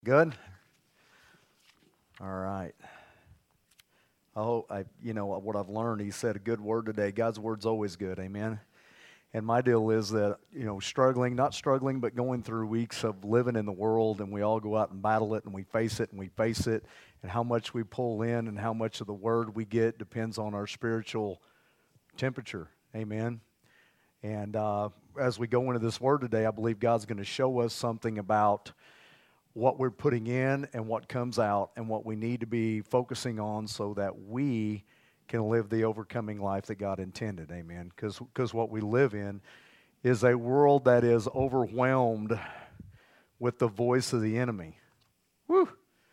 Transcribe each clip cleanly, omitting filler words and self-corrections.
Good? All right. I hope what I've learned. He said a good word today. God's word's always good. Amen. And my deal is that, struggling, not struggling, but going through weeks of living in the world, and we all go out and battle it, and we face it, and we face it, and how much we pull in and how much of the word we get depends on our spiritual temperature. Amen. And as we go into this word today, I believe God's going to show us something about what we're putting in and what comes out and what we need to be focusing on so that we can live the overcoming life that God intended. Amen. Because what we live in is a world that is overwhelmed with the voice of the enemy. Woo!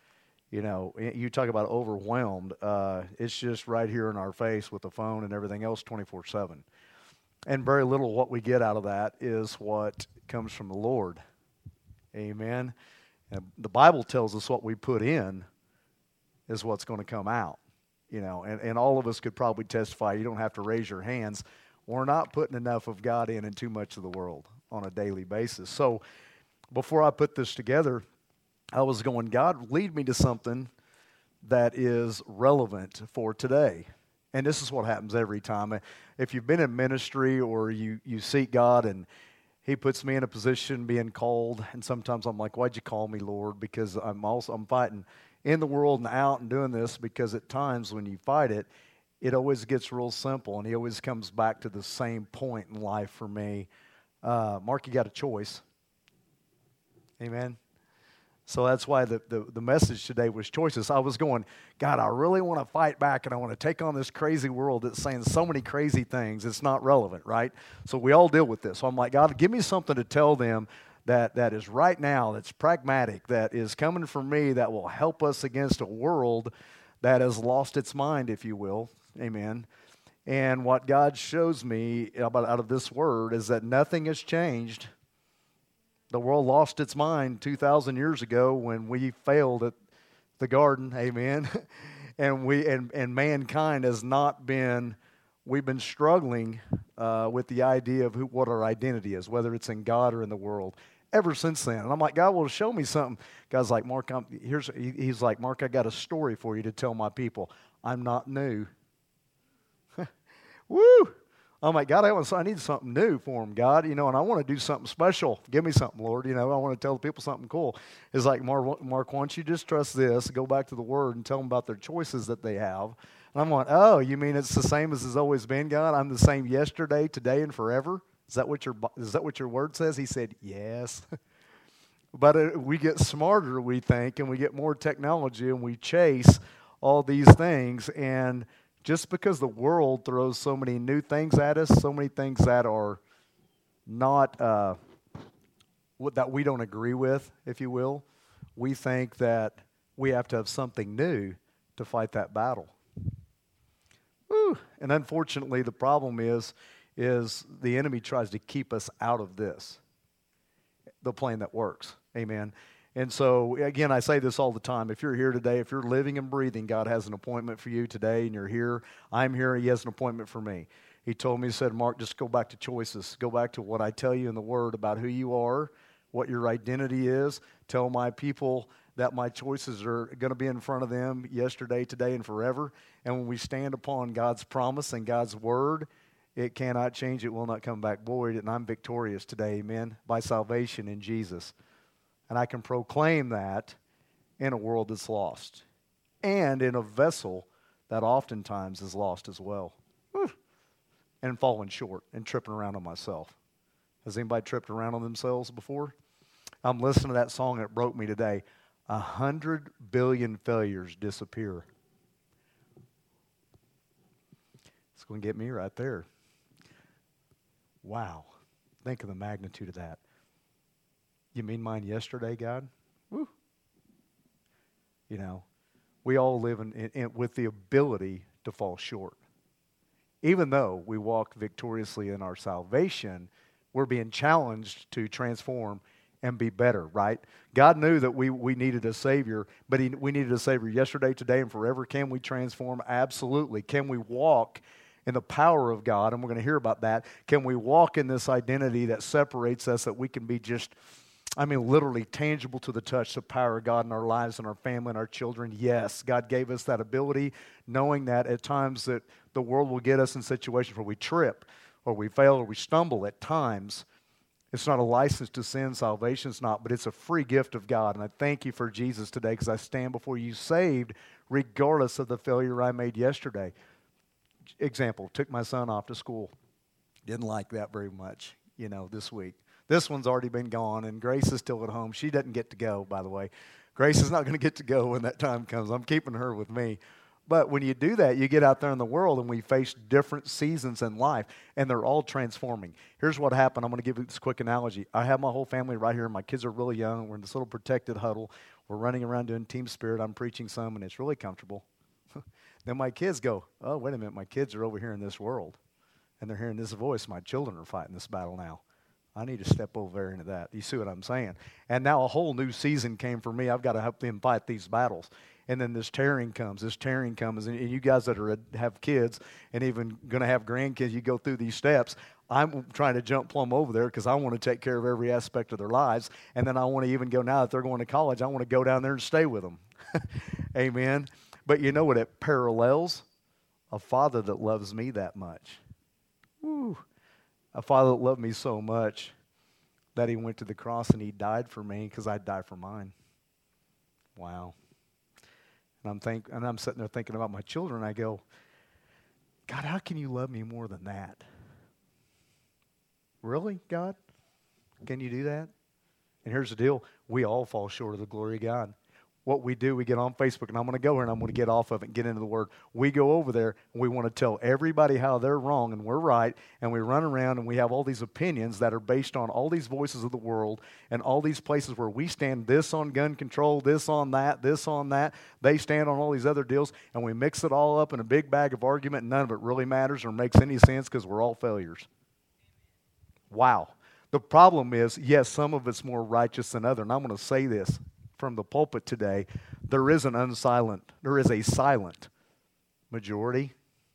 You talk about overwhelmed. It's just right here in our face with the phone and everything else 24/7. And very little what we get out of that is what comes from the Lord. Amen. And the Bible tells us what we put in is what's going to come out. And all of us could probably testify. You don't have to raise your hands. We're not putting enough of God in and too much of the world on a daily basis. So before I put this together, I was going, God, lead me to something that is relevant for today. And this is what happens every time. If you've been in ministry or you seek God and He puts me in a position being called, and sometimes I'm like, why'd you call me, Lord? Because I'm fighting in the world and out and doing this, because at times when you fight it, it always gets real simple, and He always comes back to the same point in life for me. Mark, you got a choice. Amen. So that's why the message today was choices. I was going, God, I really want to fight back, and I want to take on this crazy world that's saying so many crazy things. It's not relevant, right? So we all deal with this. So I'm like, God, give me something to tell them that is right now, that's pragmatic, that is coming from me, that will help us against a world that has lost its mind, if you will. Amen. And what God shows me out of this word is that nothing has changed. The world lost its mind 2,000 years ago when we failed at the garden, amen. and mankind has not been. We've been struggling with the idea of what our identity is, whether it's in God or in the world, ever since then. And I'm like, God, well, show me something. God's like, Mark, he's like, Mark, I got a story for you to tell my people. I'm not new. Woo! I'm like, God, I need something new for them, God, and I want to do something special. Give me something, Lord, I want to tell the people something cool. It's like, Mark, why don't you just trust this, go back to the Word and tell them about their choices that they have. And I'm going, oh, you mean it's the same as it's always been, God? I'm the same yesterday, today, and forever? Is that what your Word says? He said, yes. But we get smarter, we think, and we get more technology, and we chase all these things, and just because the world throws so many new things at us, so many things that are not, that we don't agree with, if you will, we think that we have to have something new to fight that battle. Woo. And unfortunately, the problem is the enemy tries to keep us out of this, the plan that works. Amen. And so, again, I say this all the time. If you're here today, if you're living and breathing, God has an appointment for you today, and you're here. I'm here. He has an appointment for me. He told me, he said, Mark, just go back to choices. Go back to what I tell you in the Word about who you are, what your identity is. Tell my people that my choices are going to be in front of them yesterday, today, and forever. And when we stand upon God's promise and God's Word, it cannot change. It will not come back void. And I'm victorious today, amen, by salvation in Jesus. And I can proclaim that in a world that's lost and in a vessel that oftentimes is lost as well. Whew. And falling short and tripping around on myself. Has anybody tripped around on themselves before? I'm listening to that song and it broke me today. 100 billion failures disappear. It's going to get me right there. Wow. Think of the magnitude of that. You mean mine yesterday, God? Woo. We all live with the ability to fall short. Even though we walk victoriously in our salvation, we're being challenged to transform and be better, right? God knew that we needed a Savior, but we needed a Savior yesterday, today, and forever. Can we transform? Absolutely. Can we walk in the power of God? And we're going to hear about that. Can we walk in this identity that separates us, that we can be just I mean, literally tangible to the touch, the power of God in our lives and our family and our children. Yes, God gave us that ability, knowing that at times that the world will get us in situations where we trip or we fail or we stumble at times. It's not a license to sin. Salvation's not, but it's a free gift of God. And I thank you for Jesus today because I stand before you saved regardless of the failure I made yesterday. Example, took my son off to school. Didn't like that very much, this week. This one's already been gone, and Grace is still at home. She doesn't get to go, by the way. Grace is not going to get to go when that time comes. I'm keeping her with me. But when you do that, you get out there in the world, and we face different seasons in life, and they're all transforming. Here's what happened. I'm going to give you this quick analogy. I have my whole family right here. My kids are really young. We're in this little protected huddle. We're running around doing Team Spirit. I'm preaching some, and it's really comfortable. Then my kids go, oh, wait a minute. My kids are over here in this world, and they're hearing this voice. My children are fighting this battle now. I need to step over there into that. You see what I'm saying? And now a whole new season came for me. I've got to help them fight these battles. And then this tearing comes, and you guys that have kids and even going to have grandkids, you go through these steps. I'm trying to jump plumb over there because I want to take care of every aspect of their lives. And then I want to even go, now that they're going to college, I want to go down there and stay with them. Amen. But you know what it parallels? A father that loves me that much. Woo. A father that loved me so much that he went to the cross and he died for me because I'd die for mine. Wow. And I'm sitting there thinking about my children. I go, God, how can you love me more than that? Really, God? Can you do that? And here's the deal. We all fall short of the glory of God. What we do, we get on Facebook, and I'm going to go here, and I'm going to get off of it and get into the Word. We go over there, and we want to tell everybody how they're wrong and we're right, and we run around, and we have all these opinions that are based on all these voices of the world and all these places where we stand this on gun control, this on that. They stand on all these other deals, and we mix it all up in a big bag of argument, and none of it really matters or makes any sense because we're all failures. Wow. The problem is, yes, some of it's more righteous than other, and I'm going to say this from the pulpit today, there is a silent majority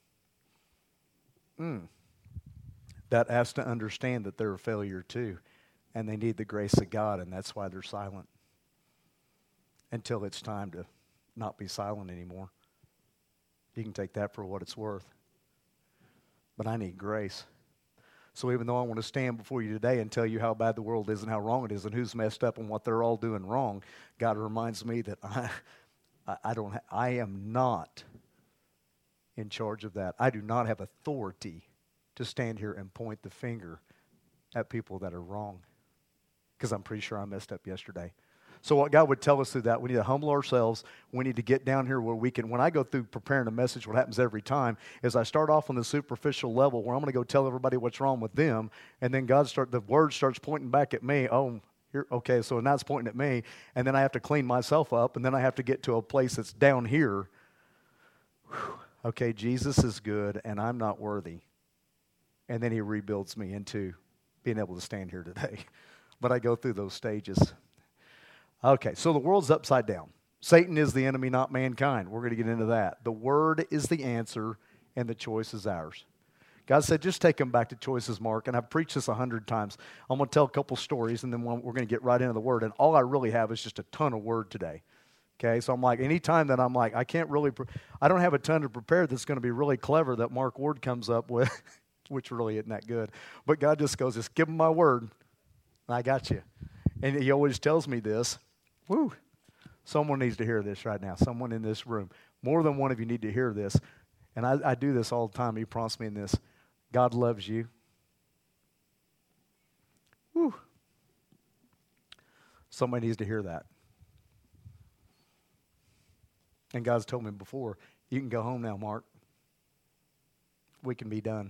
that has to understand that they're a failure too, and they need the grace of God, and that's why they're silent until it's time to not be silent anymore. You can take that for what it's worth. But I need grace. So even though I want to stand before you today and tell you how bad the world is and how wrong it is and who's messed up and what they're all doing wrong, God reminds me that I am not in charge of that. I do not have authority to stand here and point the finger at people that are wrong because I'm pretty sure I messed up yesterday. So what God would tell us through that, we need to humble ourselves. We need to get down here where we can, when I go through preparing a message, what happens every time is I start off on the superficial level where I'm going to go tell everybody what's wrong with them, and then the word starts pointing back at me. Oh, okay, so now it's pointing at me, and then I have to clean myself up, and then I have to get to a place that's down here. Whew. Okay, Jesus is good, and I'm not worthy. And then he rebuilds me into being able to stand here today. But I go through those stages. Okay, so the world's upside down. Satan is the enemy, not mankind. We're going to get into that. The Word is the answer, and the choice is ours. God said, just take them back to choices, Mark. And I've preached this 100 times. I'm going to tell a couple stories, and then we're going to get right into the Word. And all I really have is just a ton of Word today. Okay, so I'm like, anytime that I'm like, I don't have a ton to prepare that's going to be really clever that Mark Ward comes up with, which really isn't that good. But God just goes, just give him my word, and I got you. And he always tells me this. Woo. Someone needs to hear this right now. Someone in this room. More than one of you need to hear this. And I do this all the time. He prompts me in this. God loves you. Woo. Somebody needs to hear that. And God's told me before, you can go home now, Mark. We can be done.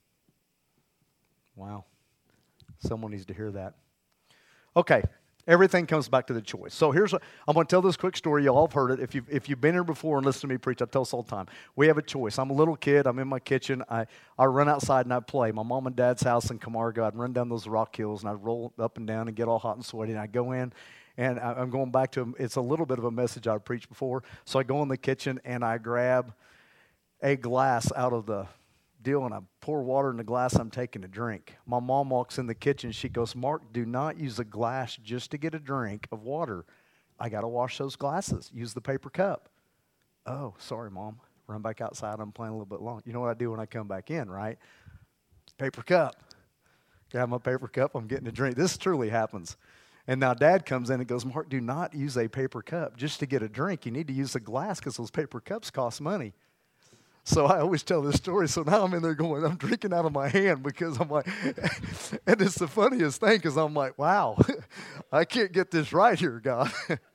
Wow. Someone needs to hear that. Okay. Everything comes back to the choice. So I'm going to tell this quick story. You all have heard it. If you've been here before and listened to me preach, I tell this all the time. We have a choice. I'm a little kid. I'm in my kitchen. I run outside and I play. My mom and dad's house in Camargo. I'd run down those rock hills and I'd roll up and down and get all hot and sweaty. And I'd go in and I'm going back to, it's a little bit of a message I've preached before. So I go in the kitchen and I grab a glass out of the deal, and I pour water in the glass I'm taking a drink. My mom walks in the kitchen. She goes, Mark, do not use a glass just to get a drink of water. I got to wash those glasses. Use the paper cup. Oh, sorry, Mom. Run back outside. I'm playing a little bit long. You know what I do when I come back in, right? Paper cup. Grab my paper cup. I'm getting a drink. This truly happens. And now Dad comes in and goes, Mark, do not use a paper cup just to get a drink. You need to use a glass because those paper cups cost money. So I always tell this story. So now I'm in there going, I'm drinking out of my hand because I'm like, and it's the funniest thing because I'm like, wow, I can't get this right here, God.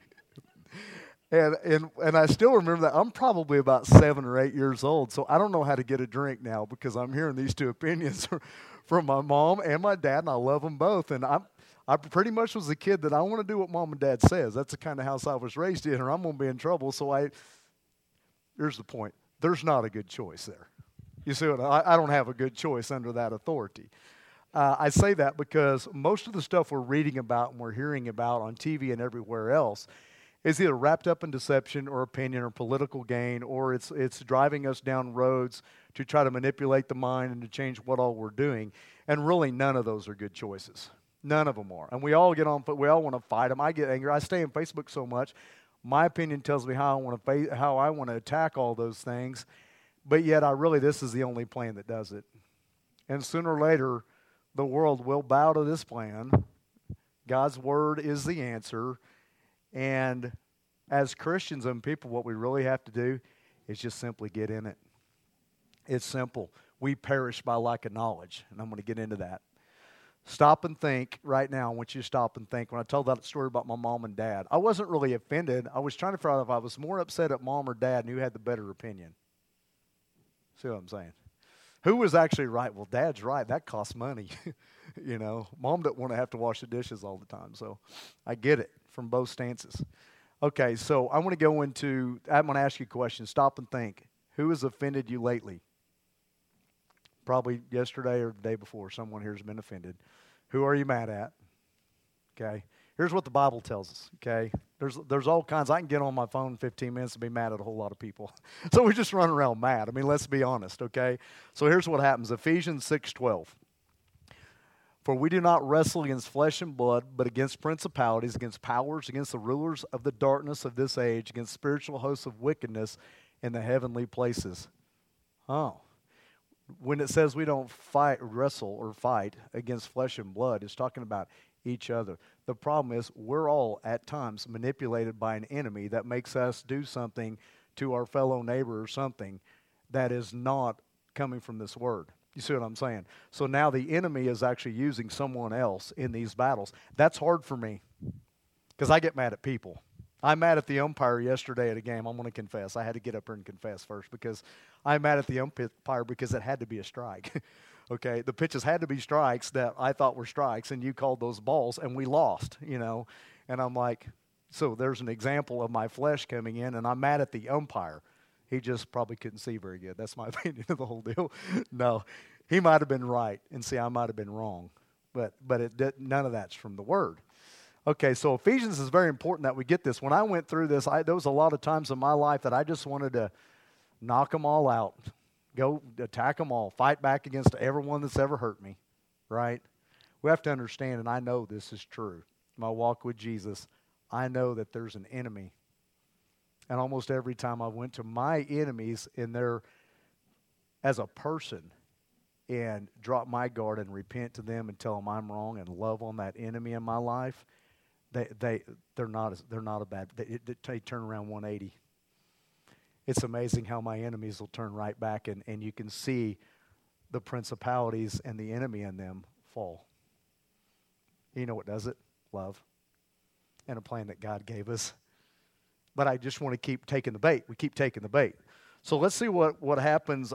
And I still remember that. I'm probably about 7 or 8 years old, so I don't know how to get a drink now because I'm hearing these two opinions from my mom and my dad, and I love them both. And I pretty much was a kid that I want to do what Mom and Dad says. That's the kind of house I was raised in, or I'm going to be in trouble. So here's the point. There's not a good choice there. You see what I don't have a good choice under that authority. I say that because most of the stuff we're reading about and we're hearing about on TV and everywhere else is either wrapped up in deception or opinion or political gain, or it's driving us down roads to try to manipulate the mind and to change what all we're doing. And really, none of those are good choices. None of them are. And we all get on, we all want to fight them. I get angry. I stay on Facebook so much. My opinion tells me how I want to attack all those things, but yet this is the only plan that does it. And sooner or later, the world will bow to this plan. God's word is the answer. And as Christians and people, what we really have to do is just simply get in it. It's simple. We perish by lack of knowledge, and I'm going to get into that. Stop and think right now. I want you to stop and think. When I told that story about my mom and dad, I wasn't really offended. I was trying to figure out if I was more upset at Mom or Dad and who had the better opinion. See what I'm saying? Who was actually right? Well, Dad's right. That costs money. Mom doesn't want to have to wash the dishes all the time. So I get it from both stances. Okay, so I'm going to ask you a question. Stop and think. Who has offended you lately? Probably yesterday or the day before, someone here has been offended. Who are you mad at? Okay. Here's what the Bible tells us, okay? There's all kinds. I can get on my phone in 15 minutes and be mad at a whole lot of people. So we just run around mad. I mean, let's be honest, okay? So here's what happens. Ephesians 6:12. For we do not wrestle against flesh and blood, but against principalities, against powers, against the rulers of the darkness of this age, against spiritual hosts of wickedness in the heavenly places. Oh. When it says we don't wrestle or fight against flesh and blood, it's talking about each other. The problem is we're all at times manipulated by an enemy that makes us do something to our fellow neighbor or something that is not coming from this word. You see what I'm saying? So now the enemy is actually using someone else in these battles. That's hard for me because I get mad at people. I'm mad at the umpire yesterday at a game. I'm going to confess. I had to get up here and confess first because I'm mad at the umpire because it had to be a strike. Okay, the pitches had to be strikes that I thought were strikes, and you called those balls, and we lost, And I'm like, so there's an example of my flesh coming in, and I'm mad at the umpire. He just probably couldn't see very good. That's my opinion of the whole deal. No, he might have been right, and see, I might have been wrong. But none of that's from the Word. Okay, so Ephesians is very important that we get this. When I went through this, there was a lot of times in my life that I just wanted to knock them all out, go attack them all, fight back against everyone that's ever hurt me, right? We have to understand, and I know this is true. My walk with Jesus, I know that there's an enemy. And almost every time I went to my enemies in there as a person and drop my guard and repent to them and tell them I'm wrong and love on that enemy in my life, they're not a bad. They turn around 180. It's amazing how my enemies will turn right back, and you can see the principalities and the enemy in them fall. You know what does it? Love. And a plan that God gave us. But I just want to keep taking the bait. We keep taking the bait. So let's see what happens.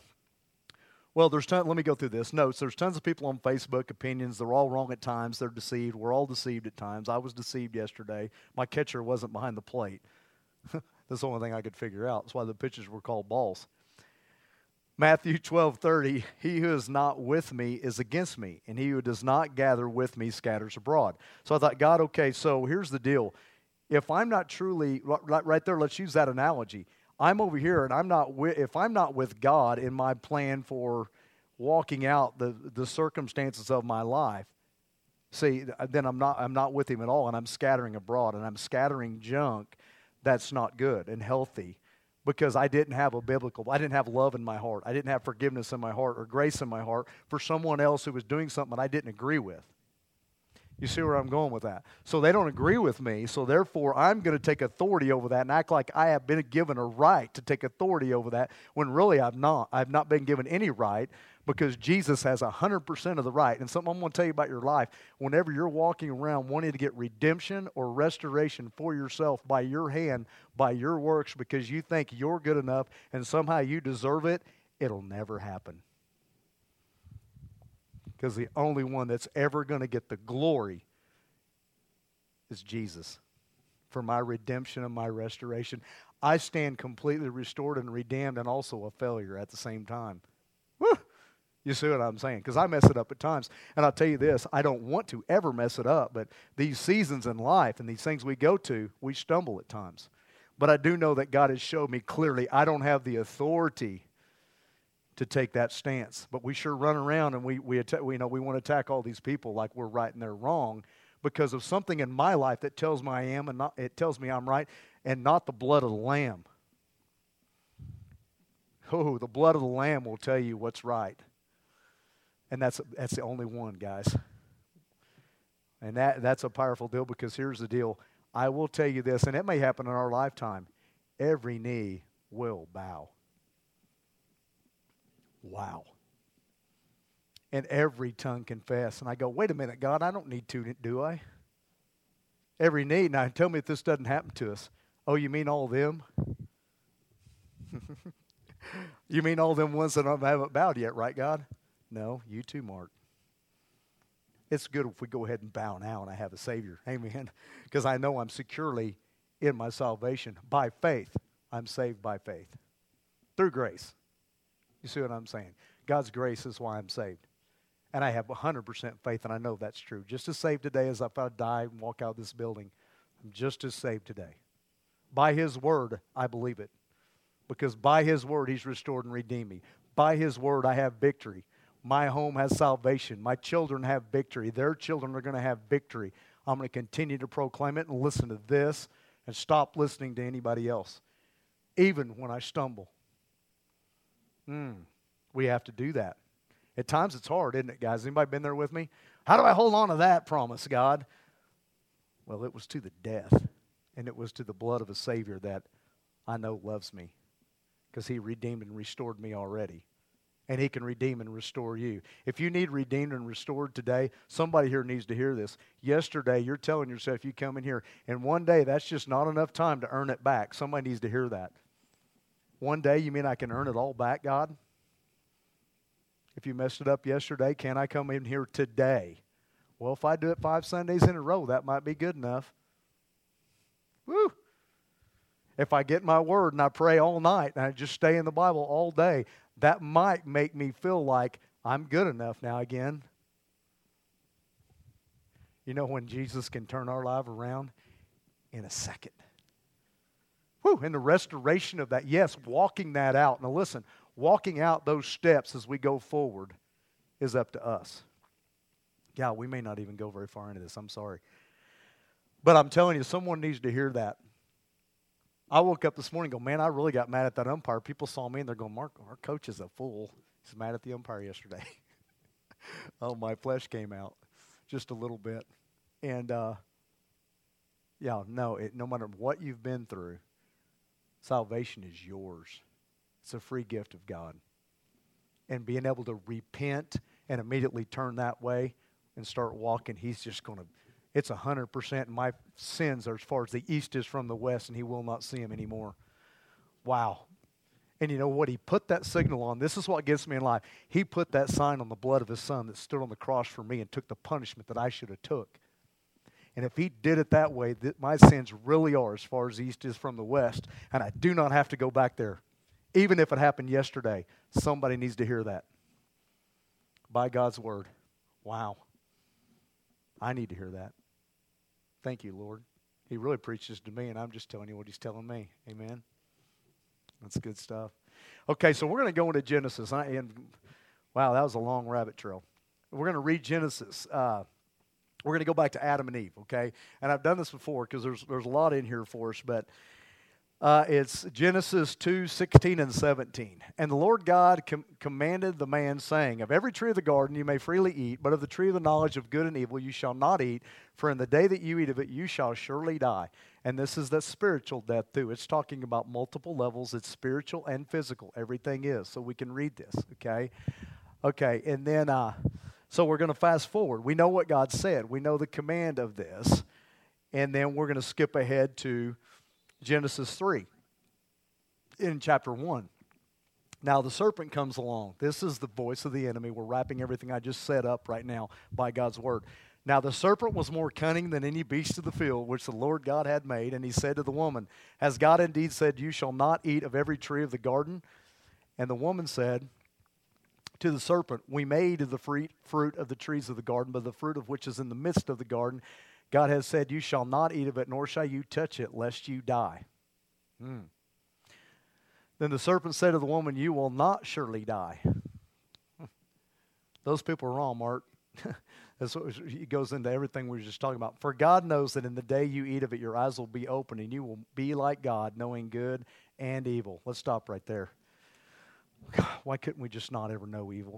Well, let me go through this. Notes, there's tons of people on Facebook, opinions. They're all wrong at times. They're deceived. We're all deceived at times. I was deceived yesterday. My catcher wasn't behind the plate. That's the only thing I could figure out. That's why the pitches were called balls. Matthew 12:30, he who is not with me is against me, and he who does not gather with me scatters abroad. So I thought, God, okay, so here's the deal. If I'm not truly, right there, let's use that analogy. I'm over here, and if I'm not with God in my plan for walking out the circumstances of my life, see, then I'm not with Him at all, and I'm scattering abroad, and I'm scattering junk that's not good and healthy, because I didn't have love in my heart. I didn't have forgiveness in my heart or grace in my heart for someone else who was doing something that I didn't agree with. You see where I'm going with that? So they don't agree with me, so therefore I'm going to take authority over that and act like I have been given a right to take authority over that, when really I've not. I've not been given any right, because Jesus has 100% of the right. And something I'm going to tell you about your life, whenever you're walking around wanting to get redemption or restoration for yourself by your hand, by your works, because you think you're good enough and somehow you deserve it, it'll never happen. Because the only one that's ever going to get the glory is Jesus. For my redemption and my restoration, I stand completely restored and redeemed, and also a failure at the same time. Woo! You see what I'm saying? Because I mess it up at times. And I'll tell you this, I don't want to ever mess it up, but these seasons in life and these things we go to, we stumble at times. But I do know that God has showed me clearly I don't have the authority to take that stance. But we sure run around and we want to attack all these people like we're right and they're wrong, because of something in my life that tells me I am, and it tells me I'm right, and not the blood of the Lamb. Oh, the blood of the Lamb will tell you what's right. And that's the only one, guys. And that's a powerful deal, because here's the deal. I will tell you this, and it may happen in our lifetime. Every knee will bow. Wow. And every tongue confess. And I go, wait a minute, God, I don't need to, do I? Every knee. Now, tell me if this doesn't happen to us. Oh, you mean all them? You mean all them ones that haven't bowed yet, right, God? No, you too, Mark. It's good if we go ahead and bow now and I have a Savior. Amen. Because I know I'm securely in my salvation. By faith, I'm saved by faith. Through grace. You see what I'm saying? God's grace is why I'm saved. And I have 100% faith, and I know that's true. Just as saved today as if I die and walk out of this building. I'm just as saved today. By His word, I believe it. Because by His word, He's restored and redeemed me. By His word, I have victory. My home has salvation. My children have victory. Their children are going to have victory. I'm going to continue to proclaim it and listen to this and stop listening to anybody else, even when I stumble. We have to do that. At times it's hard, isn't it, guys? Anybody been there with me? How do I hold on to that promise, God? Well, it was to the death, and it was to the blood of a Savior that I know loves me, because He redeemed and restored me already. And He can redeem and restore you. If you need redeemed and restored today, somebody here needs to hear this. Yesterday, you're telling yourself you come in here, and one day that's just not enough time to earn it back. Somebody needs to hear that. One day, you mean I can earn it all back, God? If you messed it up yesterday, can I come in here today? Well, if I do it 5 Sundays in a row, that might be good enough. Woo! If I get my word and I pray all night and I just stay in the Bible all day, that might make me feel like I'm good enough now again. You know when Jesus can turn our life around? In a second. Whew, and the restoration of that, yes, walking that out. Now listen, walking out those steps as we go forward is up to us. Yeah, we may not even go very far into this. I'm sorry. But I'm telling you, someone needs to hear that. I woke up this morning and go, man, I really got mad at that umpire. People saw me and they're going, Mark, our coach is a fool. He's mad at the umpire yesterday. Oh, my flesh came out just a little bit. And, no matter what you've been through, salvation is yours. It's a free gift of God. And being able to repent and immediately turn that way and start walking, He's just going to, it's 100%. And my sins are as far as the east is from the west, and He will not see them anymore. Wow. And you know what? He put that signal on. This is what gets me in life. He put that sign on the blood of His Son that stood on the cross for me and took the punishment that I should have took. And if He did it that way, my sins really are as far as the east is from the west, and I do not have to go back there. Even if it happened yesterday, somebody needs to hear that. By God's word. Wow. I need to hear that. Thank you, Lord. He really preaches to me, and I'm just telling you what He's telling me. Amen. That's good stuff. Okay, so we're going to go into Genesis. And wow, that was a long rabbit trail. We're going to read Genesis. We're going to go back to Adam and Eve, okay? And I've done this before because there's a lot in here for us, but it's Genesis 2:16 and 17. And the Lord God commanded the man, saying, of every tree of the garden you may freely eat, but of the tree of the knowledge of good and evil you shall not eat, for in the day that you eat of it you shall surely die. And this is the spiritual death too. It's talking about multiple levels. It's spiritual and physical. Everything is. So we can read this, okay? Okay, and then, so we're going to fast forward. We know what God said. We know the command of this. And then we're going to skip ahead to Genesis 3 in chapter 1. Now the serpent comes along. This is the voice of the enemy. We're wrapping everything I just set up right now by God's word. Now the serpent was more cunning than any beast of the field which the Lord God had made. And he said to the woman, has God indeed said, you shall not eat of every tree of the garden? And the woman said to the serpent, we may eat of the fruit of the trees of the garden, but the fruit of which is in the midst of the garden, God has said, you shall not eat of it, nor shall you touch it, lest you die. Then the serpent said to the woman, you will not surely die. Those people are wrong, Mark. It goes into everything we were just talking about. For God knows that in the day you eat of it, your eyes will be open, and you will be like God, knowing good and evil. Let's stop right there. God, why couldn't we just not ever know evil?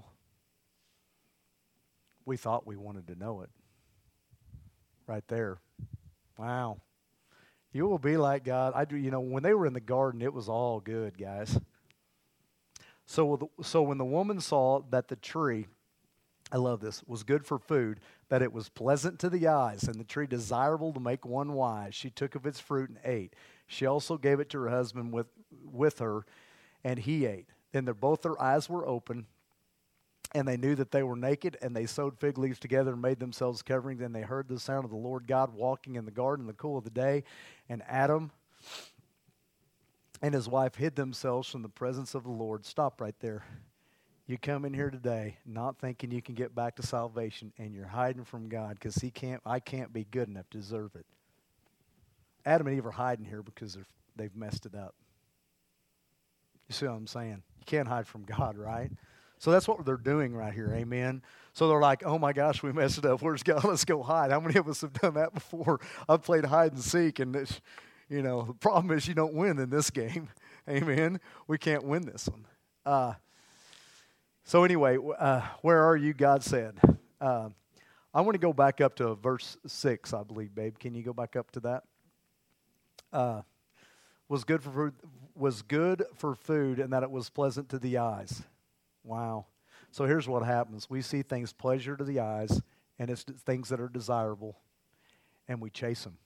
We thought we wanted to know it. Right there. Wow. You will be like God. When they were in the garden, it was all good, guys. So when the woman saw that the tree, I love this, was good for food, that it was pleasant to the eyes, and the tree desirable to make one wise, she took of its fruit and ate. She also gave it to her husband with her, and he ate. Then both their eyes were open, and they knew that they were naked, and they sewed fig leaves together and made themselves coverings. And they heard the sound of the Lord God walking in the garden in the cool of the day. And Adam and his wife hid themselves from the presence of the Lord. Stop right there. You come in here today not thinking you can get back to salvation, and you're hiding from God because I can't be good enough to deserve it. Adam and Eve are hiding here because they've messed it up. You see what I'm saying? You can't hide from God, right? So that's what they're doing right here, amen? So they're like, oh my gosh, we messed it up. Where's God? Let's go hide. How many of us have done that before? I've played hide and seek, and the problem is you don't win in this game, amen? We can't win this one. So anyway, where are you? God said. I want to go back up to verse 6, I believe, babe. Can you go back up to that? Was good for food, and that it was pleasant to the eyes. Wow. So here's what happens. We see things pleasure to the eyes, and it's things that are desirable, and we chase them.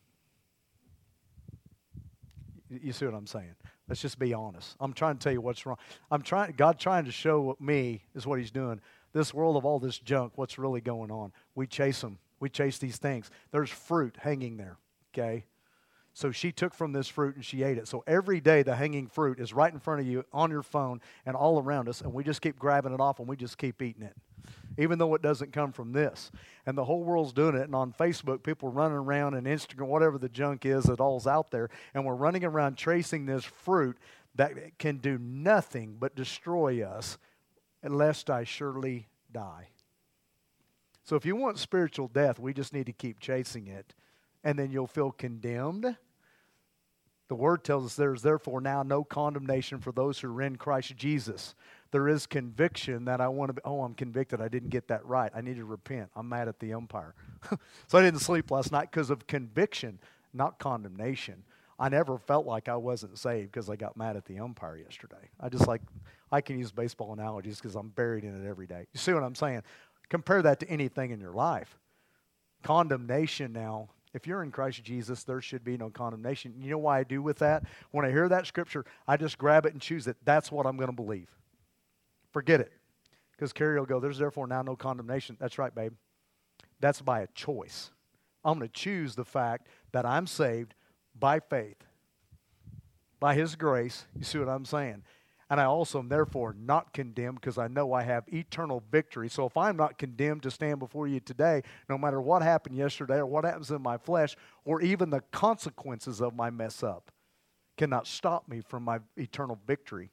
You see what I'm saying? Let's just be honest. I'm trying to tell you what's wrong. God trying to show me is what he's doing. This world of all this junk, what's really going on. We chase them. We chase these things. There's fruit hanging there, okay? So she took from this fruit and she ate it. So every day the hanging fruit is right in front of you on your phone and all around us, and we just keep grabbing it off and we just keep eating it, even though it doesn't come from this. And the whole world's doing it, and on Facebook, people are running around, and Instagram, whatever the junk is that all's out there, and we're running around chasing this fruit that can do nothing but destroy us, lest I surely die. So if you want spiritual death, we just need to keep chasing it, and then you'll feel condemned. The Word tells us there is therefore now no condemnation for those who are in Christ Jesus. There is conviction that I'm convicted. I didn't get that right. I need to repent. I'm mad at the umpire. So I didn't sleep last night because of conviction, not condemnation. I never felt like I wasn't saved because I got mad at the umpire yesterday. I can use baseball analogies because I'm buried in it every day. You see what I'm saying? Compare that to anything in your life. Condemnation now, if you're in Christ Jesus, there should be no condemnation. You know why I do with that? When I hear that scripture, I just grab it and choose it. That's what I'm going to believe. Forget it. Because Carrie will go, there's therefore now no condemnation. That's right, babe. That's by a choice. I'm going to choose the fact that I'm saved by faith, by His grace. You see what I'm saying? And I also am therefore not condemned because I know I have eternal victory. So if I'm not condemned to stand before you today, no matter what happened yesterday or what happens in my flesh or even the consequences of my mess up, cannot stop me from my eternal victory.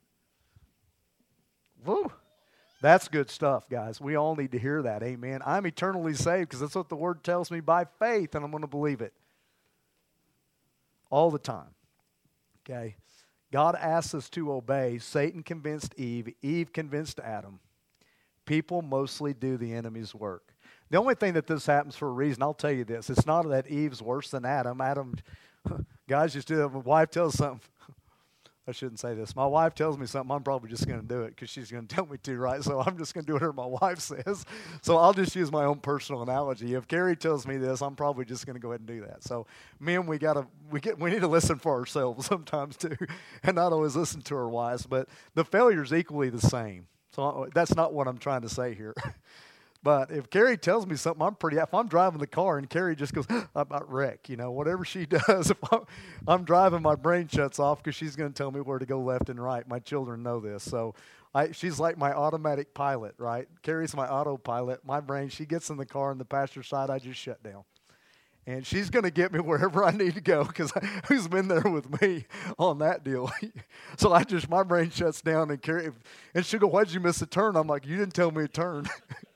Woo! That's good stuff, guys. We all need to hear that. Amen. I'm eternally saved because that's what the Word tells me by faith, and I'm going to believe it all the time. Okay? God asks us to obey. Satan convinced Eve. Eve convinced Adam. People mostly do the enemy's work. The only thing that this happens for a reason, I'll tell you this. It's not that Eve's worse than Adam. Guys just do it. My wife tells something. I shouldn't say this. My wife tells me something, I'm probably just going to do it because she's going to tell me to, right? So I'm just going to do whatever my wife says. So I'll just use my own personal analogy. If Carrie tells me this, I'm probably just going to go ahead and do that. So men, we need to listen for ourselves sometimes too, and not always listen to our wives. But the failure is equally the same. So that's not what I'm trying to say here. But if Carrie tells me something, if I'm driving the car and Carrie just goes, I'm about wreck, whatever she does, if I'm driving, my brain shuts off because she's going to tell me where to go left and right. My children know this. So she's like my automatic pilot, right? Carrie's my autopilot. My brain, she gets in the car on the passenger side, I just shut down. And she's going to get me wherever I need to go because who's been there with me on that deal? So my brain shuts down and she'll go, why'd you miss a turn? I'm like, you didn't tell me to turn.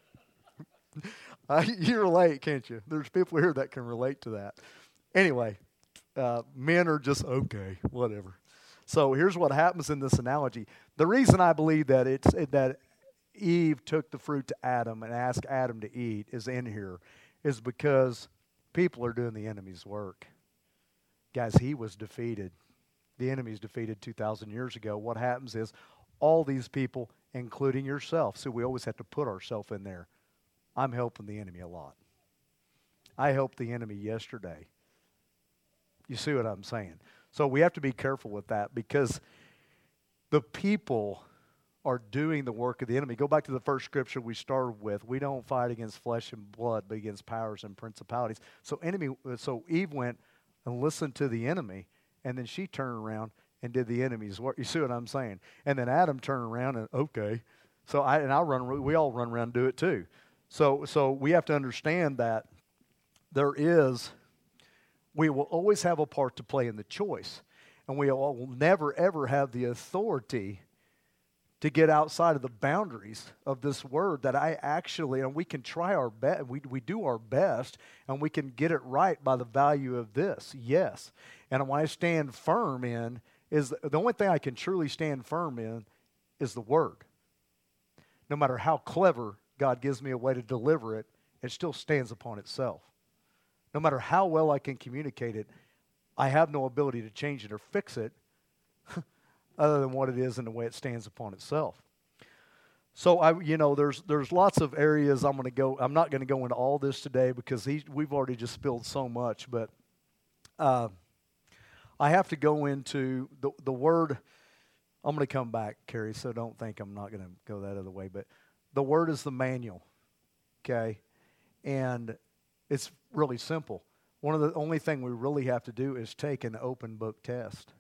You relate, can't you? There's people here that can relate to that. Anyway, men are just, okay, whatever. So here's what happens in this analogy. The reason I believe that that Eve took the fruit to Adam and asked Adam to eat is in here is because people are doing the enemy's work. Guys, he was defeated. The enemy's defeated 2,000 years ago. What happens is all these people, including yourself, so we always have to put ourselves in there. I'm helping the enemy a lot. I helped the enemy yesterday. You see what I'm saying? So we have to be careful with that because the people are doing the work of the enemy. Go back to the first scripture we started with. We don't fight against flesh and blood, but against powers and principalities. So Eve went and listened to the enemy, and then she turned around and did the enemy's work. You see what I'm saying? And then Adam turned around and, okay. So we all run around and do it too. So we have to understand that we will always have a part to play in the choice. And we will never, ever have the authority to get outside of the boundaries of this word that and we can try our best, we do our best, and we can get it right by the value of this, yes. And what I stand firm in is, the only thing I can truly stand firm in is the word. No matter how clever God gives me a way to deliver it, it still stands upon itself. No matter how well I can communicate it, I have no ability to change it or fix it other than what it is and the way it stands upon itself. So there's lots of areas I'm not going to go into all this today because we've already just spilled so much, but I have to go into the word. I'm going to come back, Carrie, so don't think I'm not going to go that other way, but the word is the manual, okay? And it's really simple. One of the only thing we really have to do is take an open book test.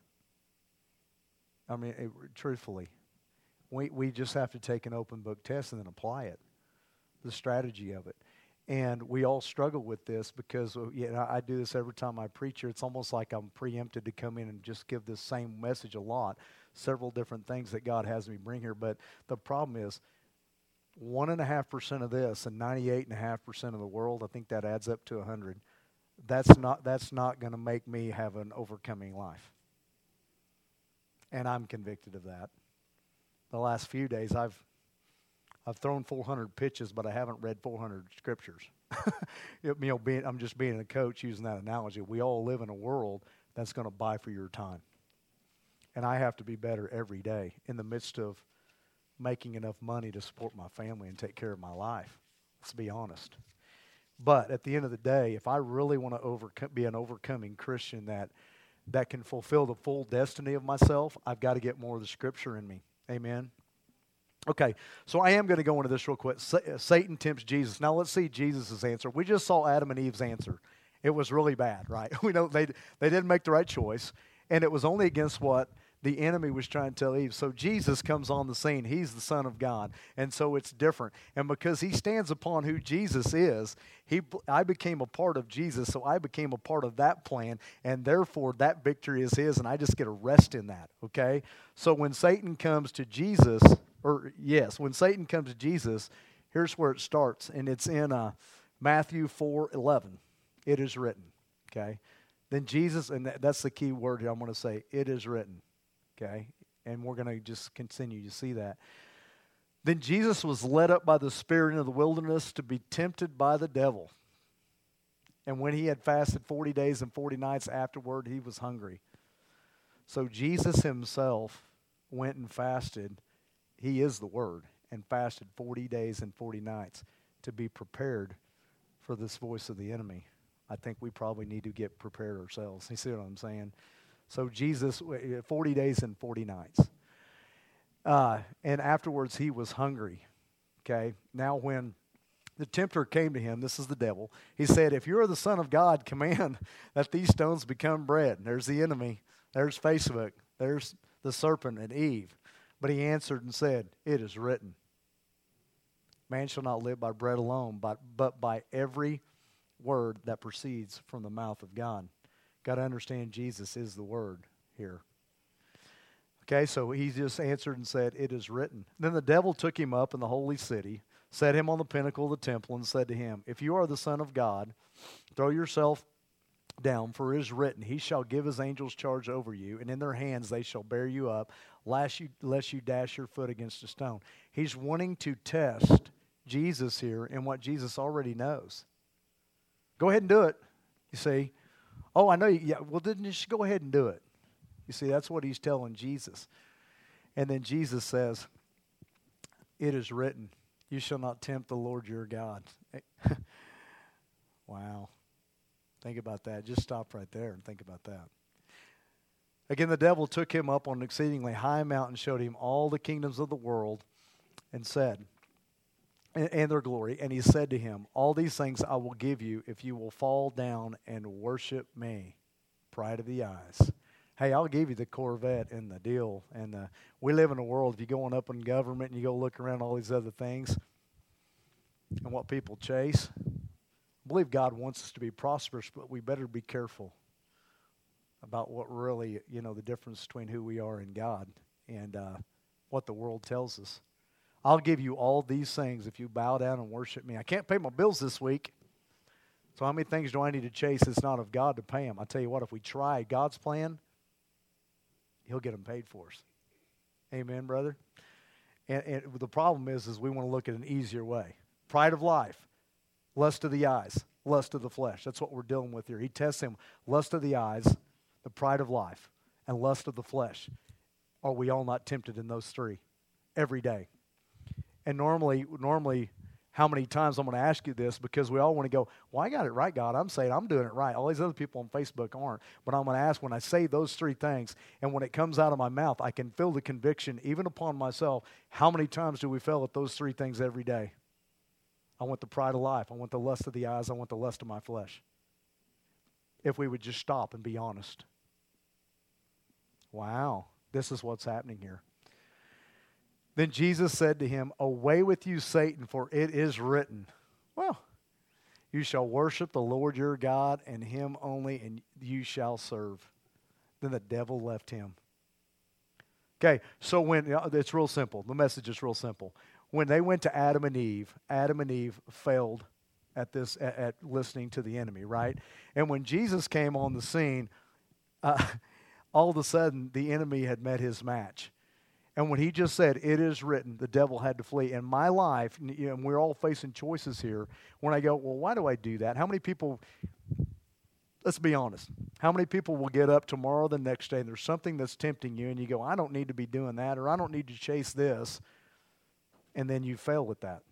I mean, truthfully, we just have to take an open book test and then apply it, the strategy of it. And we all struggle with this because I do this every time I preach here. It's almost like I'm preempted to come in and just give this same message a lot, several different things that God has me bring here. But the problem is, 1.5% of this and 98.5% of the world, I think that adds up to 100. That's not going to make me have an overcoming life. And I'm convicted of that. The last few days, I've thrown 400 pitches, but I haven't read 400 scriptures. I'm just being a coach using that analogy. We all live in a world that's going to buy for your time. And I have to be better every day in the midst of making enough money to support my family and take care of my life. Let's be honest. But at the end of the day, if I really want to be an overcoming Christian that can fulfill the full destiny of myself, I've got to get more of the Scripture in me. Amen? Okay, so I am going to go into this real quick. Satan tempts Jesus. Now let's see Jesus' answer. We just saw Adam and Eve's answer. It was really bad, right? We know they didn't make the right choice, and it was only against what the enemy was trying to tell Eve. So Jesus comes on the scene. He's the Son of God. And so it's different. And because he stands upon who Jesus is, I became a part of Jesus, so I became a part of that plan, and therefore that victory is his, and I just get a rest in that, okay? So when Satan comes to Jesus, when Satan comes to Jesus, here's where it starts, and it's in Matthew 4:11. It is written, okay? Then Jesus, and that's the key word here I'm going to say, it is written. Okay, and we're going to just continue to see that. Then Jesus was led up by the Spirit into the wilderness to be tempted by the devil. And when he had fasted 40 days and 40 nights afterward, he was hungry. So Jesus himself went and fasted. He is the Word, and fasted 40 days and 40 nights to be prepared for this voice of the enemy. I think we probably need to get prepared ourselves. You see what I'm saying? So Jesus, 40 days and 40 nights. And afterwards he was hungry. Okay? Now when the tempter came to him, this is the devil, he said, if you're the Son of God, command that these stones become bread. And there's the enemy. There's Facebook. There's the serpent and Eve. But he answered and said, it is written, man shall not live by bread alone, but by every word that proceeds from the mouth of God. Got to understand Jesus is the Word here. Okay, so he just answered and said, it is written. Then the devil took him up in the holy city, set him on the pinnacle of the temple, and said to him, if you are the Son of God, throw yourself down, for it is written, he shall give his angels charge over you, and in their hands they shall bear you up, lest you dash your foot against a stone. He's wanting to test Jesus here in what Jesus already knows. Go ahead and do it, you see. Oh, I know you. Yeah, well, then just go ahead and do it. You see, that's what he's telling Jesus. And then Jesus says, it is written, you shall not tempt the Lord your God. Wow. Think about that. Just stop right there and think about that. Again, the devil took him up on an exceedingly high mountain, showed him all the kingdoms of the world, and said, and their glory. And he said to him, all these things I will give you if you will fall down and worship me. Pride of the eyes. Hey, I'll give you the Corvette and the deal. And we live in a world, if you go on up in government and you go look around all these other things and what people chase, I believe God wants us to be prosperous, but we better be careful about what really, the difference between who we are in God and what the world tells us. I'll give you all these things if you bow down and worship me. I can't pay my bills this week. So how many things do I need to chase that's not of God to pay them? I tell you what, if we try God's plan, he'll get them paid for us. Amen, brother? And the problem is we want to look at an easier way. Pride of life, lust of the eyes, lust of the flesh. That's what we're dealing with here. He tests him. Lust of the eyes, the pride of life, and lust of the flesh. Are we all not tempted in those three every day? And normally, how many times I'm going to ask you this, because we all want to go, well, I got it right, God. I'm saying I'm doing it right. All these other people on Facebook aren't. But I'm going to ask, when I say those three things, and when it comes out of my mouth, I can feel the conviction, even upon myself, how many times do we fail at those three things every day? I want the pride of life. I want the lust of the eyes. I want the lust of my flesh. If we would just stop and be honest. Wow, this is what's happening here. Then Jesus said to him, away with you, Satan, for it is written, well, you shall worship the Lord your God, and him only, and you shall serve. Then the devil left him. Okay, so it's real simple. The message is real simple. When they went to Adam and Eve failed at listening to the enemy, right? And when Jesus came on the scene, all of a sudden the enemy had met his match. And when he just said, it is written, the devil had to flee. In my life, and we're all facing choices here, when I go, well, why do I do that? How many people, let's be honest, how many people will get up tomorrow, the next day, and there's something that's tempting you, and you go, I don't need to be doing that, or I don't need to chase this, and then you fail at that.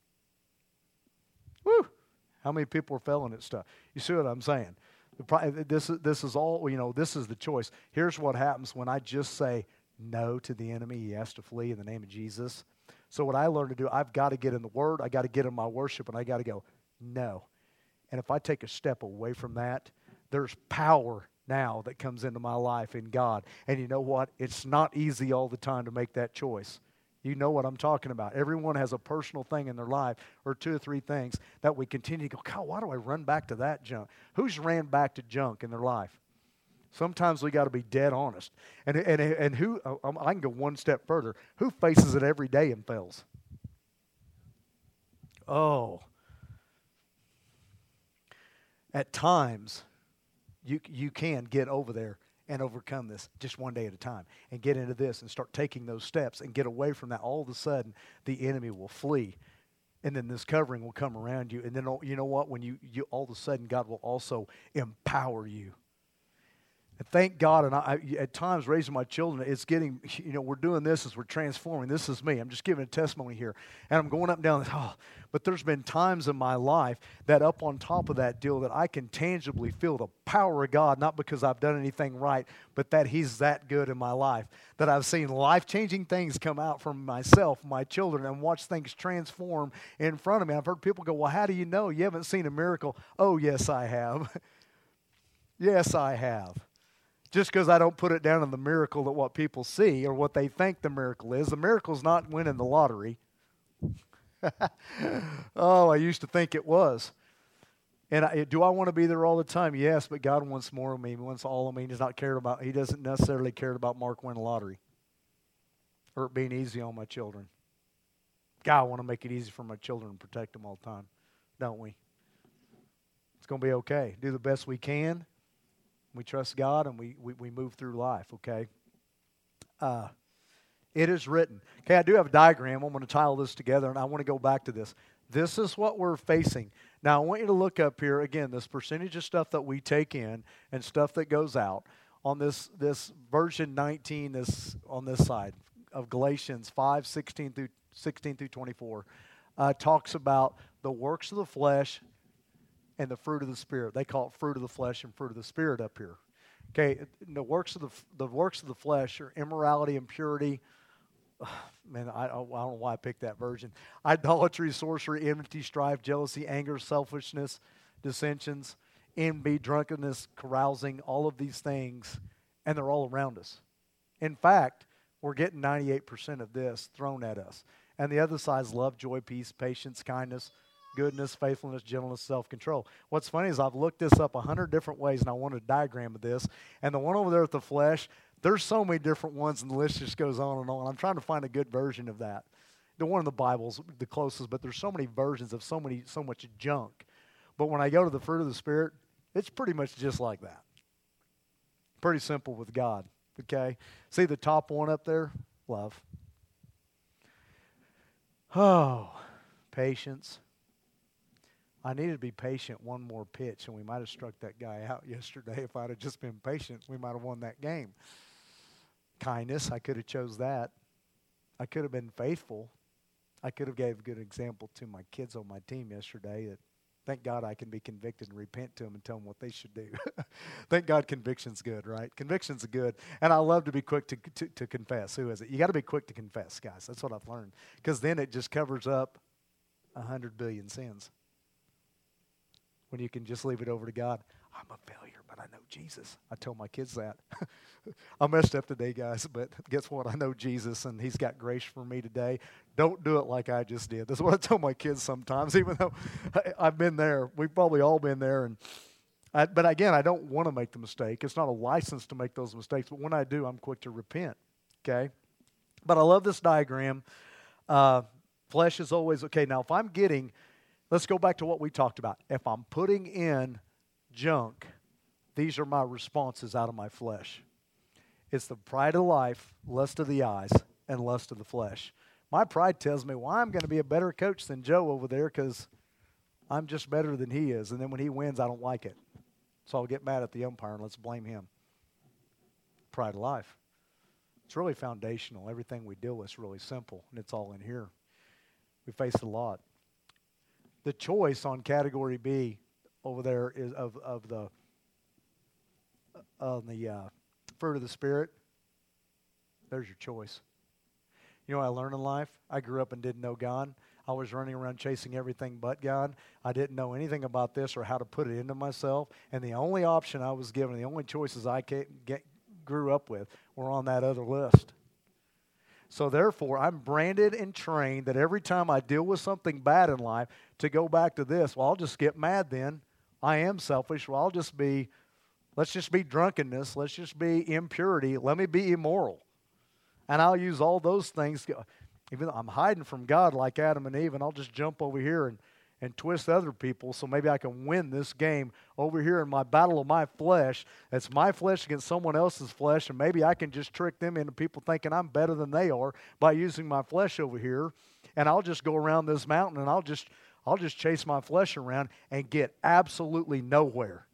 Woo! How many people are failing at stuff? You see what I'm saying? This is all, this is the choice. Here's what happens when I just say no to the enemy. He has to flee in the name of Jesus. So what I learned to do, I've got to get in the Word, I got to get in my worship, and I got to go, no. And if I take a step away from that, there's power now that comes into my life in God. And you know what? It's not easy all the time to make that choice. You know what I'm talking about. Everyone has a personal thing in their life or two or three things that we continue to go, God, why do I run back to that junk? Who's ran back to junk in their life? Sometimes we got to be dead honest. And who, I can go one step further. Who faces it every day and fails? Oh. At times, you can get over there and overcome this just one day at a time and get into this and start taking those steps and get away from that. All of a sudden, the enemy will flee. And then this covering will come around you. And then, you know what? When you all of a sudden, God will also empower you. And thank God, and I at times raising my children, it's getting, we're doing this as we're transforming. This is me. I'm just giving a testimony here. And I'm going up and down this, but there's been times in my life that up on top of that deal that I can tangibly feel the power of God, not because I've done anything right, but that He's that good in my life. That I've seen life-changing things come out from myself, my children, and watch things transform in front of me. I've heard people go, well, how do you know? You haven't seen a miracle. Oh, yes, I have. Yes, I have. Just because I don't put it down in the miracle that what people see or what they think the miracle is. The miracle's not winning the lottery. Oh, I used to think it was. And do I want to be there all the time? Yes, but God wants more of me. He wants all of me. He doesn't necessarily care about Mark winning the lottery or it being easy on my children. God, I want to make it easy for my children and protect them all the time, don't we? It's going to be okay. Do the best we can. We trust God and we move through life, okay? It is written. Okay, I do have a diagram. I'm going to tile this together, and I want to go back to this. This is what we're facing. Now, I want you to look up here, again, this percentage of stuff that we take in and stuff that goes out. On this version 19 on this side of Galatians 5, 16 through 24, talks about the works of the flesh and the fruit of the Spirit. They call it fruit of the flesh and fruit of the Spirit up here. Okay, the works of the flesh are immorality, impurity. Man, I don't know why I picked that version. Idolatry, sorcery, enmity, strife, jealousy, anger, selfishness, dissensions, envy, drunkenness, carousing, all of these things, and they're all around us. In fact, we're getting 98% of this thrown at us. And the other side is love, joy, peace, patience, kindness, goodness, faithfulness, gentleness, self-control. What's funny is I've looked this up 100 different ways, and I wanted a diagram of this. And the one over there with the flesh, there's so many different ones, and the list just goes on and on. I'm trying to find a good version of that. The one in the Bible's the closest, but there's so many versions of so much junk. But when I go to the fruit of the Spirit, it's pretty much just like that. Pretty simple with God, okay? See the top one up there? Love. Oh, patience. I needed to be patient one more pitch, and we might have struck that guy out yesterday. If I'd have just been patient, we might have won that game. Kindness, I could have chose that. I could have been faithful. I could have gave a good example to my kids on my team yesterday that thank God I can be convicted and repent to them and tell them what they should do. Thank God conviction's good, right? Conviction's good. And I love to be quick to confess. Who is it? You got to be quick to confess, guys. That's what I've learned. Because then it just covers up 100 billion sins. When you can just leave it over to God. I'm a failure, but I know Jesus. I tell my kids that. I messed up today, guys, but guess what? I know Jesus, and He's got grace for me today. Don't do it like I just did. That's what I tell my kids sometimes, even though I've been there. We've probably all been there. But again, I don't want to make the mistake. It's not a license to make those mistakes, but when I do, I'm quick to repent, okay? But I love this diagram. Flesh is always, okay, now if I'm getting... Let's go back to what we talked about. If I'm putting in junk, these are my responses out of my flesh. It's the pride of life, lust of the eyes, and lust of the flesh. My pride tells me, well, I'm going to be a better coach than Joe over there because I'm just better than he is. And then when he wins, I don't like it. So I'll get mad at the umpire and let's blame him. Pride of life. It's really foundational. Everything we deal with is really simple, and it's all in here. We face it a lot. The choice on category B over there is of the fruit of the Spirit. There's your choice. You know what I learned in life? I grew up and didn't know God. I was running around chasing everything but God. I didn't know anything about this or how to put it into myself. And the only option I was given, the only choices I grew up with were on that other list. So therefore, I'm branded and trained that every time I deal with something bad in life, to go back to this, well, I'll just get mad then. I am selfish. Well, let's just be drunkenness. Let's just be impurity. Let me be immoral. And I'll use all those things. Even though I'm hiding from God like Adam and Eve, and I'll just jump over here and twist other people so maybe I can win this game over here in my battle of my flesh. It's my flesh against someone else's flesh, and maybe I can just trick them into people thinking I'm better than they are by using my flesh over here. And I'll just go around this mountain and I'll just chase my flesh around and get absolutely nowhere.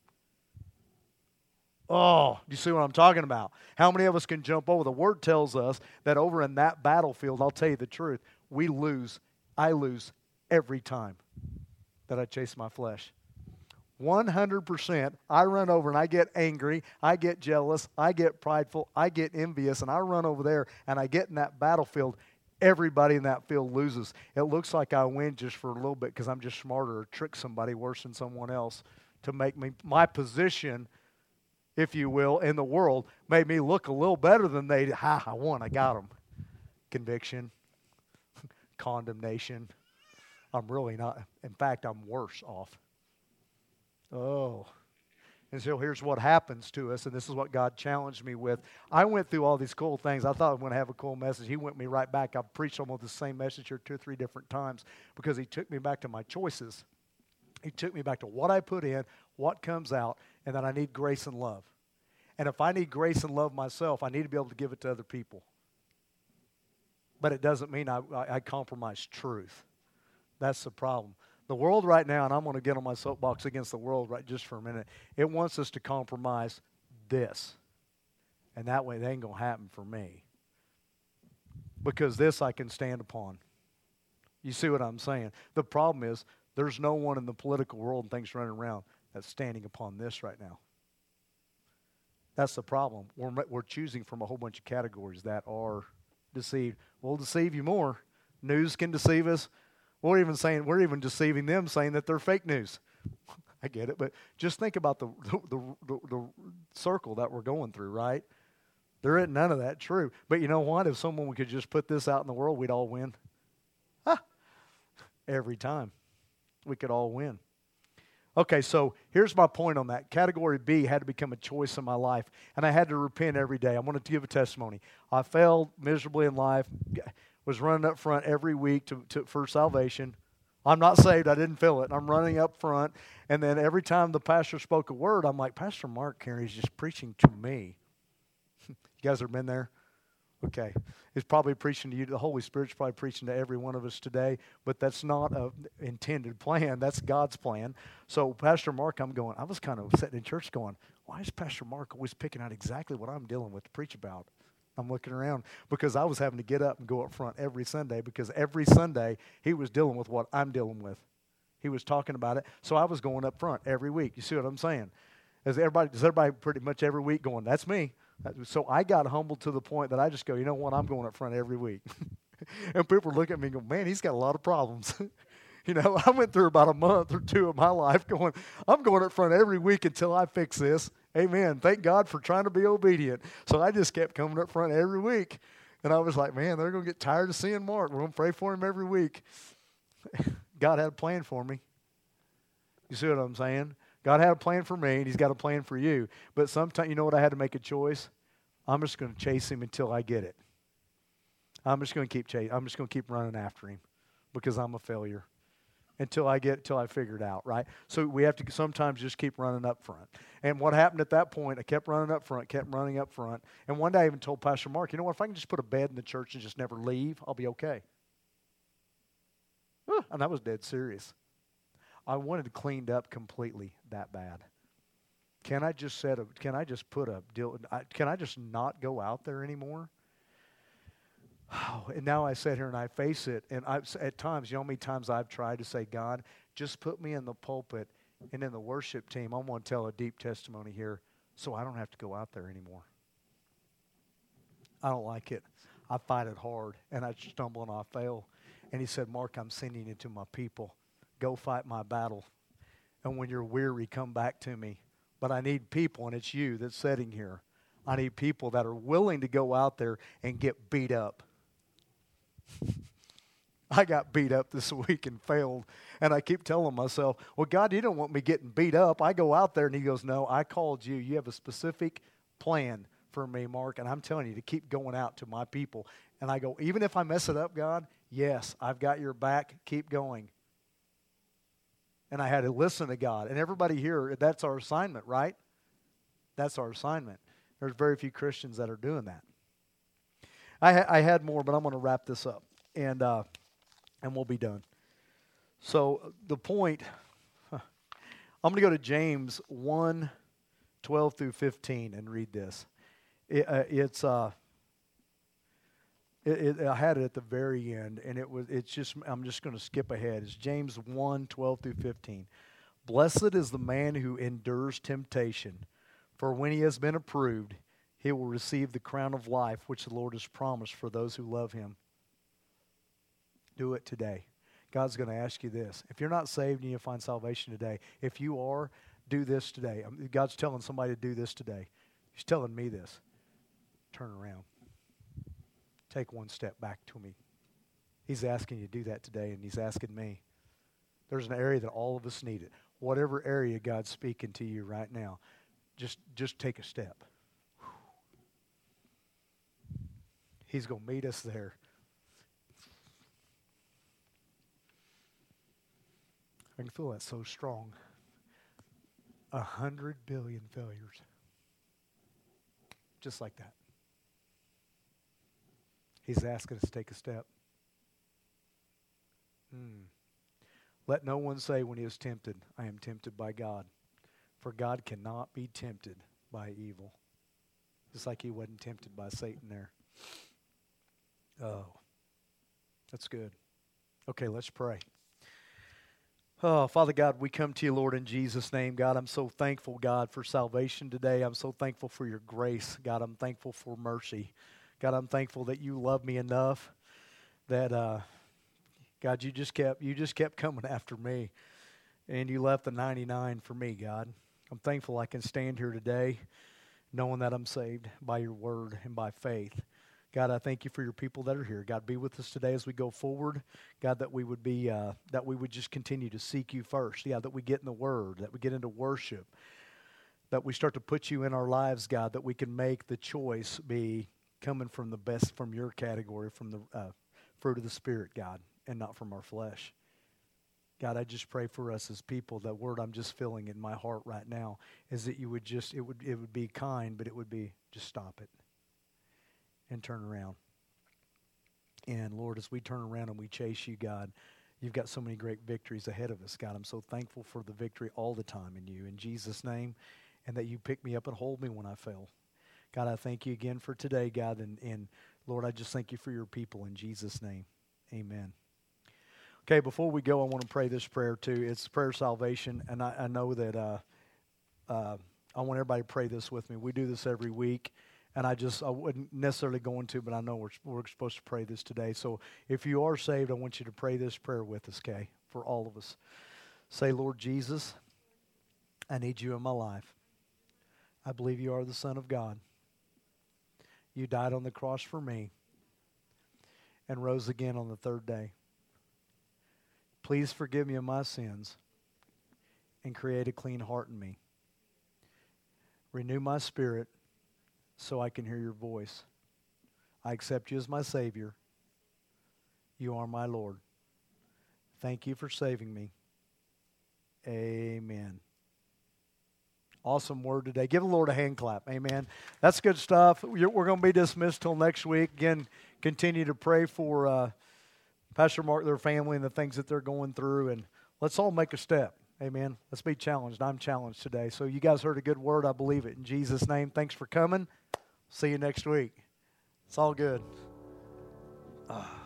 Oh, you see what I'm talking about? How many of us can jump over? The Word tells us that over in that battlefield, I'll tell you the truth, I lose every time that I chase my flesh. 100%, I run over and I get angry, I get jealous, I get prideful, I get envious, and I run over there and I get in that battlefield. Everybody in that field loses. It looks like I win just for a little bit because I'm just smarter or trick somebody worse than someone else to make my position, if you will, in the world, made me look a little better than they did. I won, I got them. Conviction, condemnation. I'm really not. In fact, I'm worse off. Oh. And so here's what happens to us, and this is what God challenged me with. I went through all these cool things. I thought I was going to have a cool message. He went me right back. I've preached almost the same message here 2 or 3 different times because he took me back to my choices. He took me back to what I put in, what comes out, and that I need grace and love. And if I need grace and love myself, I need to be able to give it to other people. But it doesn't mean I compromise truth. That's the problem. The world right now, and I'm going to get on my soapbox against the world right just for a minute, it wants us to compromise this. And that way it ain't going to happen for me. Because this I can stand upon. You see what I'm saying? The problem is there's no one in the political world and things running around that's standing upon this right now. That's the problem. We're choosing from a whole bunch of categories that are deceived. We'll deceive you more. News can deceive us. We're even deceiving them, saying that they're fake news. I get it, but just think about the circle that we're going through, right? There isn't none of that true. But you know what? If someone could just put this out in the world, we'd all win. Every time. We could all win. Okay, so here's my point on that. Category B had to become a choice in my life, and I had to repent every day. I wanted to give a testimony. I failed miserably in life, was running up front every week for salvation. I'm not saved. I didn't feel it. I'm running up front, and then every time the pastor spoke a word, I'm like, Pastor Mark here, he's just preaching to me. You guys ever been there? Okay. He's probably preaching to you. The Holy Spirit's probably preaching to every one of us today, but that's not an intended plan. That's God's plan. So Pastor Mark, I was kind of sitting in church going, why is Pastor Mark always picking out exactly what I'm dealing with to preach about? I'm looking around because I was having to get up and go up front every Sunday because every Sunday he was dealing with what I'm dealing with. He was talking about it, so I was going up front every week. You see what I'm saying? Does everybody pretty much every week going, that's me? So I got humbled to the point that I just go, you know what, I'm going up front every week. And people look at me and go, man, he's got a lot of problems. You know, I went through about a month or 2 of my life going, I'm going up front every week until I fix this. Amen. Thank God for trying to be obedient. So I just kept coming up front every week. And I was like, man, they're going to get tired of seeing Mark. We're going to pray for him every week. God had a plan for me. You see what I'm saying? God had a plan for me, and he's got a plan for you. But sometimes, you know what, I had to make a choice? I'm just going to chase him until I get it. I'm just going to keep running after him because I'm a failure until I figure it out, right? So we have to sometimes just keep running up front. And what happened at that point, I kept running up front. And one day I even told Pastor Mark, you know what, if I can just put a bed in the church and just never leave, I'll be okay. And I was dead serious. I wanted it cleaned up completely that bad. Can I just not go out there anymore? Oh, and now I sit here and I face it. And at times, you know how many times I've tried to say, God, just put me in the pulpit and in the worship team. I want to tell a deep testimony here so I don't have to go out there anymore. I don't like it. I fight it hard, and I stumble and I fail. And he said, Mark, I'm sending you to my people. Go fight my battle. And when you're weary, come back to me. But I need people, and it's you that's sitting here. I need people that are willing to go out there and get beat up. I got beat up this week and failed. And I keep telling myself, well, God, you don't want me getting beat up. I go out there, and he goes, no, I called you. You have a specific plan for me, Mark, and I'm telling you to keep going out to my people. And I go, even if I mess it up, God, yes, I've got your back. Keep going. And I had to listen to God. And everybody here, that's our assignment, right? That's our assignment. There's very few Christians that are doing that. I had more, but I'm going to wrap this up, and we'll be done. So the point, I'm going to go to James 1, 12 through 15 and read this. I had it at the very end, and I'm just going to skip ahead. It's James 1, 12 through 15. Blessed is the man who endures temptation, for when he has been approved, he will receive the crown of life which the Lord has promised for those who love him. Do it today. God's going to ask you this. If you're not saved and you find salvation today, if you are, do this today. God's telling somebody to do this today. He's telling me this. Turn around. Take one step back to me. He's asking you to do that today, and he's asking me. There's an area that all of us need it. Whatever area God's speaking to you right now, just take a step. He's going to meet us there. I can feel that so strong. 100 billion failures. Just like that. He's asking us to take a step. Let no one say when he is tempted, I am tempted by God. For God cannot be tempted by evil. Just like he wasn't tempted by Satan there. Oh, that's good. Okay, let's pray. Oh, Father God, we come to you, Lord, in Jesus' name. God, I'm so thankful, God, for salvation today. I'm so thankful for your grace. God, I'm thankful for mercy. God, I'm thankful that you love me enough that, God, you just kept coming after me, and you left the 99 for me, God. I'm thankful I can stand here today knowing that I'm saved by your word and by faith. God, I thank you for your people that are here. God, be with us today as we go forward. God, that we would just continue to seek you first. Yeah, that we get in the word, that we get into worship, that we start to put you in our lives, God, that we can make the choice be coming from the best, from your category, from the fruit of the Spirit, God, and not from our flesh. God, I just pray for us as people. That word I'm just feeling in my heart right now is that you would just, it would be kind, but it would be just stop it and turn around. And Lord, as we turn around and we chase you, God, you've got so many great victories ahead of us, God. I'm so thankful for the victory all the time in you, in Jesus' name, and that you pick me up and hold me when I fail. God, I thank you again for today, God, and Lord, I just thank you for your people in Jesus' name. Amen. Okay, before we go, I want to pray this prayer too. It's prayer of salvation, and I know that I want everybody to pray this with me. We do this every week, and I wouldn't necessarily go into, but I know we're supposed to pray this today. So if you are saved, I want you to pray this prayer with us, okay, for all of us. Say, Lord Jesus, I need you in my life. I believe you are the Son of God. You died on the cross for me and rose again on the third day. Please forgive me of my sins and create a clean heart in me. Renew my spirit so I can hear your voice. I accept you as my Savior. You are my Lord. Thank you for saving me. Amen. Awesome word today. Give the Lord a hand clap. Amen. That's good stuff. We're going to be dismissed till next week. Again, continue to pray for Pastor Mark, their family, and the things that they're going through. And let's all make a step. Amen. Let's be challenged. I'm challenged today. So you guys heard a good word. I believe it. In Jesus' name, thanks for coming. See you next week. It's all good.